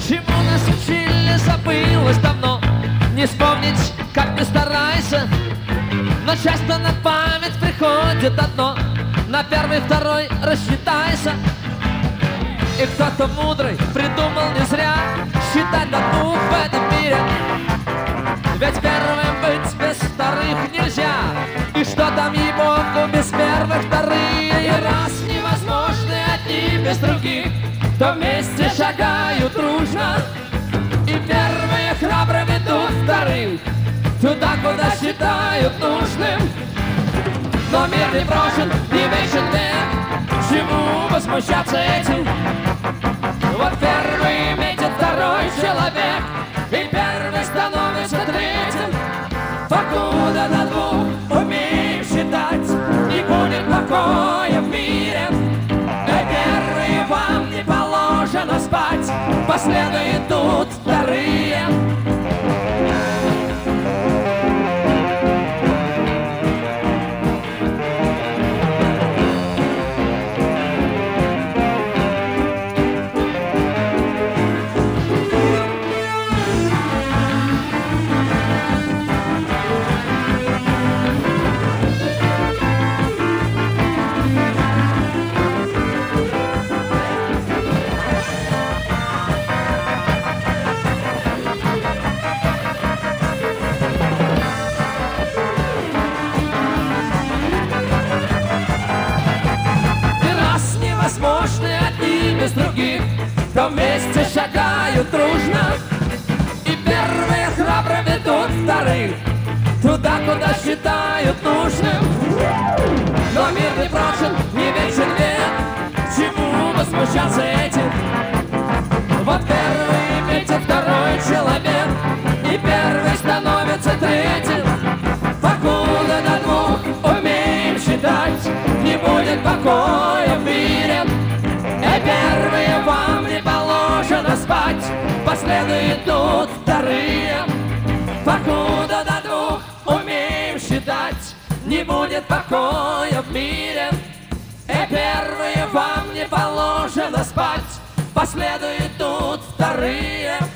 Чему нас учили, забылось давно. Не вспомнить, как не старайся, но часто на память приходит одно: на первый, второй рассчитайся. И кто-то мудрый придумал не зря считать до 2 в этом мире. Ведь первым быть без вторых нельзя. И что там, ей-богу, без первых вторые. И раз невозможны одни без других, то вместе шагают дружно. И первые храбро ведут вторых туда, куда считают нужным. Но мир не брошен, не вечен век, чему возмущаться этим? Вот первый метит второй человек, и первый становится третьим. Покуда до 2 умеем считать, не будет покоя в мире. Да первые вам не положено спать, последуют тут вторые. Возможны одни без других, то вместе шагают дружно. И первые храбро ведут вторых туда, куда считают нужным. Но мир не брошен, не вечен век, чему возмущаться этим? Вот первый метит второй человек, и первый становится третьим. Покуда до 2 умеем считать, не будет покоя в мире. И первые вам не положено спать, последуют тут вторые. Покуда до 2 умеем считать, не будет покоя в мире. И первые вам не положено спать, последуют тут вторые.